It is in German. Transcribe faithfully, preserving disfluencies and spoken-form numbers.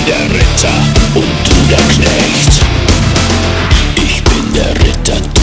der Ritter und du der Knecht. Ich bin der Ritter.